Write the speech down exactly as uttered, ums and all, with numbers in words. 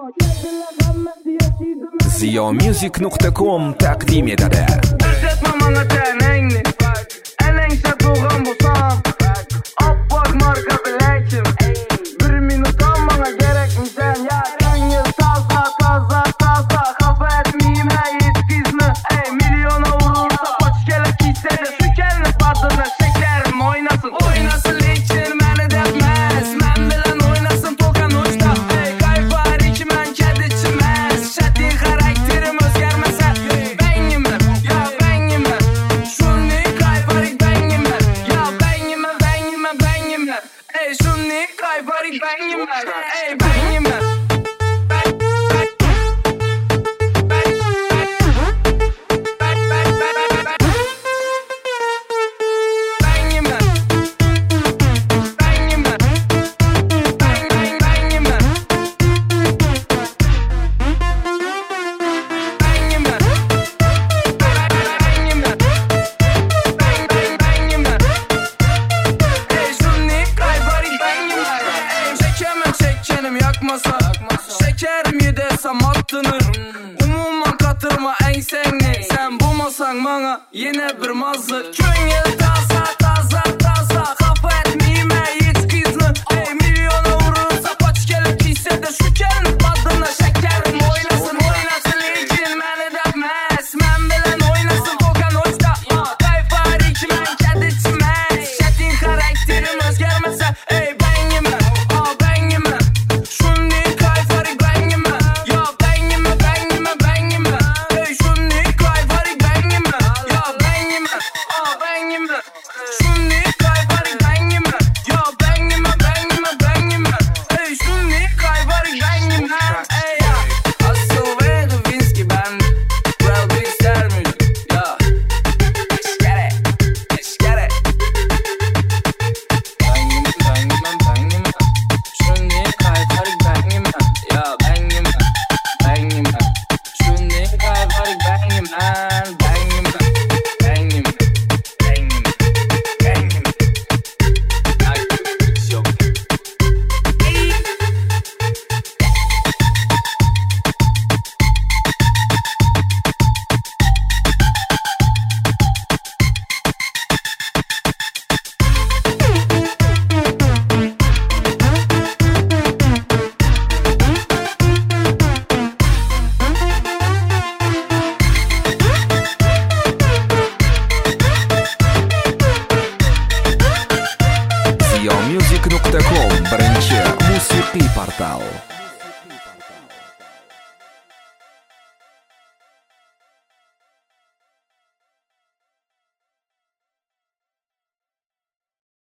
ziyomusic nuqta com taqdim etadi. O'rgatma menga tanangni, alangsa to'g'on bo'lsam, oppoq marka bilachim. Bir minutdan menga kerakmisan, ya ko'ngil toza, toza, toza, xafa etmayman hech qizni. Ey million urursa pochkala kiysa-da, sukalni badini shakarim o'ynasin. O'ynasin lekin meni debmas, men bilan o'ynasin to'qan o'chda. Ey kayfar ichman, kadichimas, shating xarakterim o'zgarmasa, bangimlar, ya bangimlar. Shunday kayfarik bangimlar, ya bangimlar, bangimlar, bangimlar. Ey shunday kayfarik bangimlar, ey bangimlar. Şekerim yedesem attınır. Umuman katırma ensengni. Sen bulmasan bana yine bir mazı. Köngel taza taza taza, xafa etmeyme hiç kızını. Ey milyona vurursa pochkala kiysa-da, şu kelni badini şekerim oynasın. Oynasın lekin meni debmas, men bilan oynasın to'qan o'chda. Kayfar ichman, kadichimas, shating xarakterim o'zgarmasa, ey bangimlar, oh bangimlar. Shunday kayfarik bangimlar, yo bangimlar, bangimlar, bangimlar. Ey shunday kayfarik bangimlar, yo bangimlar, oh bangimlar. Shunday kayfarik bangimlar, yo bangimlar, bangimlar, bangimlar. Ey shunday kayfarik bangimlar, ey ya. Asıl ve Vinski band, well big star music, yo. Let's get it, let's get it. Bangimlar, bangimlar, bangimlar. Shunday kayfarik bangimlar, yo bangimlar, bangimlar. Shunday kayfarik bangimlar, bangimlar, bangimlar, bangimlar, bangimlar. Ay, hiç yok. ziyomusic nuqta com birinchi musiqiy portal.